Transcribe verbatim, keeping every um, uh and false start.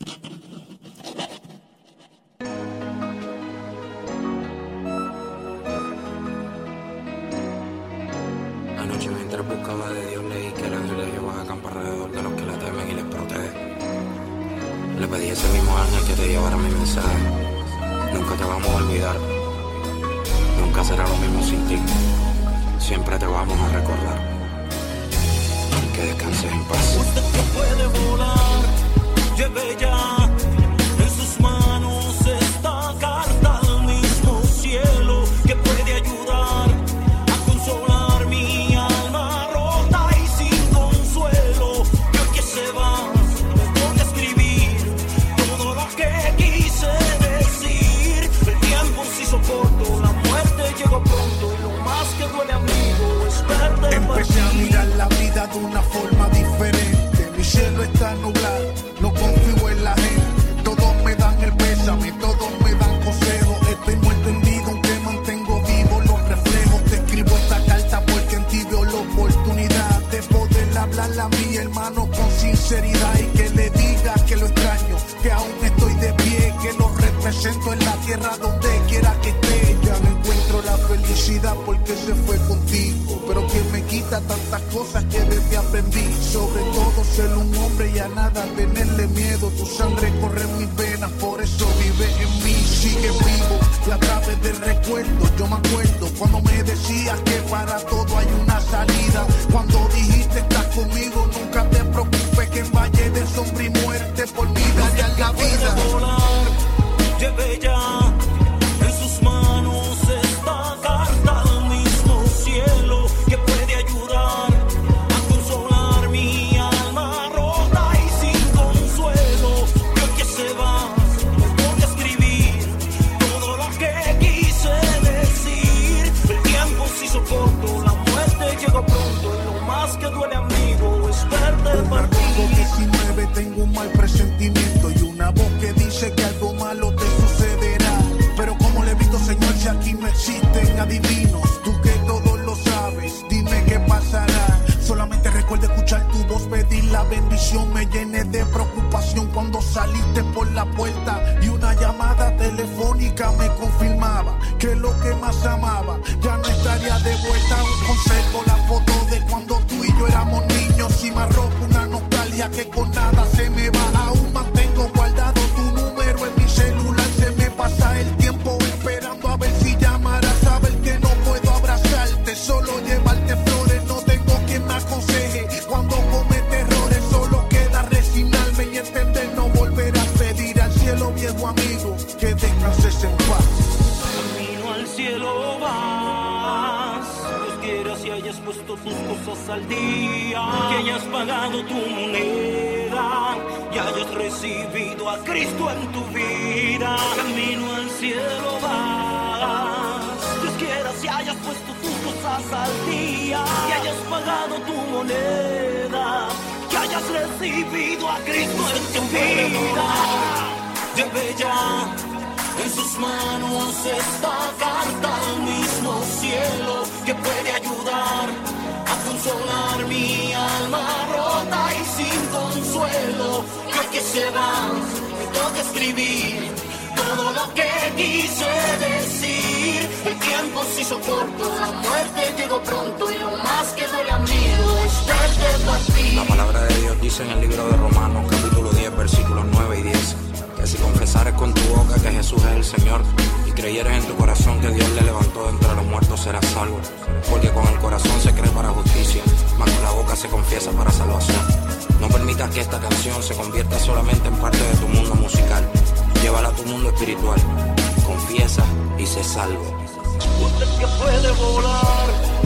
Anoche mientras buscaba de Dios leí que el ángel de Jehová acampa alrededor de los que le temen y les protege. Le pedí a ese mismo ángel que te llevara mi mensaje. Nunca te vamos a olvidar, nunca será lo mismo sin ti. Siempre te vamos a recordar. Que descanses en paz. Usted que puede volar, lleve ya en sus manos esta carta al mismo cielo que puede ayudar a consolar mi alma rota y sin consuelo. Y hoy que se va, me toca escribir todo lo que quise decir. El tiempo sí soporto, la muerte llegó pronto y lo más que duele, amigo, es perder. Empecé a mirar la vida de una forma diferente. Mi cielo está nublado, no confío en la gente. Todos me dan el pésame, todos me dan consejos. Estoy muy entendido aunque mantengo vivo los reflejos. Te escribo esta carta porque en ti veo la oportunidad de poder hablarle a mi hermano con sinceridad y que le diga que lo extraño, que aún estoy de pie, que lo represento en la tierra donde quiera que esté. Ya no encuentro la felicidad porque se fue contigo, pero que me quita tantas cosas que de ti aprendí. Sobre todo ser un hombre y a nada tenerle miedo. Tu sangre corre en mis venas, por eso vive en mí, sigue vivo. Y a través del recuerdo yo me acuerdo cuando me decías que para todo hay una salida. Cuando dijiste estás conmigo, nunca te preocupes que en valle de sombra y muerte por mí daría la vida. Volar, lleve ya en sus manos esta carta al mismo cielo que puede ayudar a consolar mi alma rota y sin consuelo. Y hoy que se va, me toca escribir todo lo que quise decir. El tiempo sí soporto, la muerte llegó pronto y lo más que duele, amigo, es verte partir. diecinueve tengo un mal presentimiento y una voz que dice que algo malo te sucederá. Pero como le evito, Señor, si aquí no existen adivinos, tú que todo lo sabes, dime qué pasará. Solamente recuerdo escuchar tu voz, pedir la bendición. Me llené de preocupación cuando saliste por la puerta y una llamada telefónica me confirmaba que lo que más amaba ya no estaría de vuelta. Aún conservo la foto de cuando tú y yo éramos niños y me arrojo una nostalgia que con nada se me va. Aún mantengo guardado tu número en mi celular. Se me pasa el tiempo esperando a ver si llamarás. Saber que no puedo abrazarte, solo llevarte flores. No tengo quien me aconseje cuando comete errores. Solo queda resignarme y entender, no volver a pedir al cielo, viejo amigo, que descanses en paz. Camino al cielo vas, Dios quiera si hayas puesto tus cosas al día, que hayas pagado tu moneda y hayas recibido a Cristo en tu vida. Camino al cielo vas, Dios quiera si hayas puesto tus cosas al día, que hayas pagado tu moneda, que hayas recibido a Cristo en tu vida. Lleve ya en sus manos esta carta al mismo cielo que puede ayudar a consolar mi alma rota y sin consuelo. Y hoy que se va, me toca escribir todo lo que quise decir. El tiempo sí soporto, la muerte llegó pronto y lo más que duele, amigo, es verte partir. La palabra de Dios dice en el libro de Romanos, capítulo diez, versículos nueve y diez, que si confesares con tu boca que Jesús es el Señor y creyeres en tu corazón que Dios le levantó de entre los muertos, serás salvo. Porque con el corazón se cree para justicia, mas con la boca se confiesa para salvación. No permitas que esta canción se convierta solamente en parte de tu mundo musical. Llévala a tu mundo espiritual. Confiesa y sé salvo. Usted que puede volar,